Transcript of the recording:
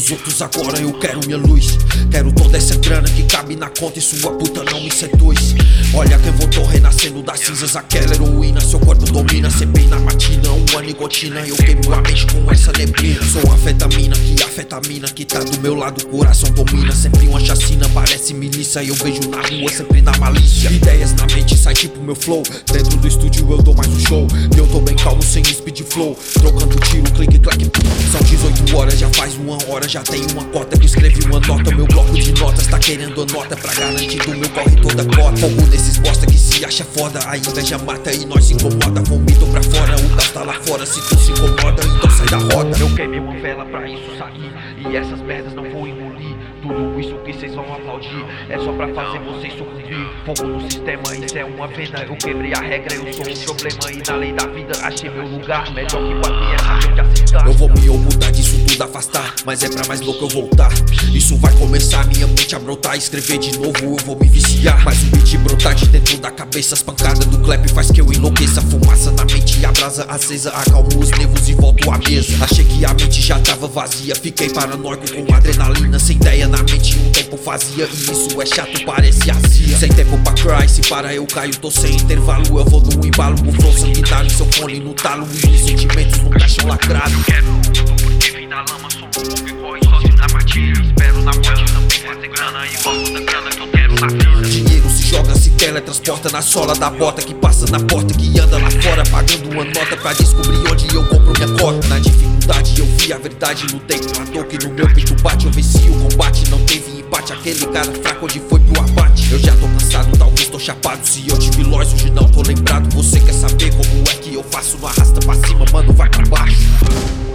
dos outros, agora eu quero minha luz. Quero toda essa grana que cabe na conta e sua puta não me seduz. Olha quem voltou renascendo das cinzas, aquela heroína. Seu corpo domina, sempre na matina, uma nicotina. Eu queimo a mente com essa neblina. Sou anfetamina que afeta a mina que tá do meu lado, o coração domina. Sempre uma chacina, parece milícia. Eu vejo na rua, sempre na malícia. Ideias na mente, sai tipo meu flow. Dentro do estúdio eu dou mais um show. E eu tô bem calmo, sem speed flow. Trocando tiro, clique, clack. São 18 horas, já faz uma hora. Já tenho uma cota que escrevi uma nota. Meu bloco de notas tá querendo a nota pra garantir do meu corre toda cota. Fogo nesses bosta que se acha foda. A inveja mata e nós se incomoda. Vomito pra fora, o gás tá lá fora. Se tu se incomoda, então sai da roda. Eu queimei uma vela pra isso sair. E essas merdas não vou engolir. Tudo isso que cês vão aplaudir é só pra fazer vocês sucumbir. Fogo no sistema, isso é uma venda. Eu quebrei a regra, eu sou um problema. E na lei da vida achei meu lugar. Melhor que bater essa gente acertar. Eu vou me ocultar disso tudo, afastar. Mas é pra mais louco eu voltar. Isso vai começar, minha mente a brotar. Escrever de novo, eu vou me viciar. Mas o beat brotar de dentro da cabeça. As pancadas do clap faz que eu enlouqueça. Fumaça na mente e a brasa acesa. Acalmo os nervos e volto à mesa. Achei que a mente já tava vazia. Fiquei paranoico com adrenalina. Sem ideia na mente, um tempo fazia. E isso é chato, parece azia. Sem tempo pra cry, se para eu caio. Tô sem intervalo, eu vou no embalo. O flow sanguinário, seu fone no talo. E os sentimentos no caixão lacrado. Quero tudo porque vim da lama. Sou um pouco e corre sozinho na partida. Espero na morte também fazer grana. E gosto da grana que eu quero na vida. Dinheiro se joga, se teletransporta na sola da bota. Que passa na porta, que anda lá fora. Pagando uma nota pra descobrir onde eu compro minha cota. Na dificuldade eu vi a verdade. Lutei com a dor que no meu peito bate. Eu venci o combate, não teve empate. Aquele cara fraco onde foi pro abate. Eu já tô cansado, talvez tô chapado. Se eu tive lois, hoje não tô lembrado. Você quer saber como é que eu faço? Não arrasta pra cima, mano, vai pra baixo.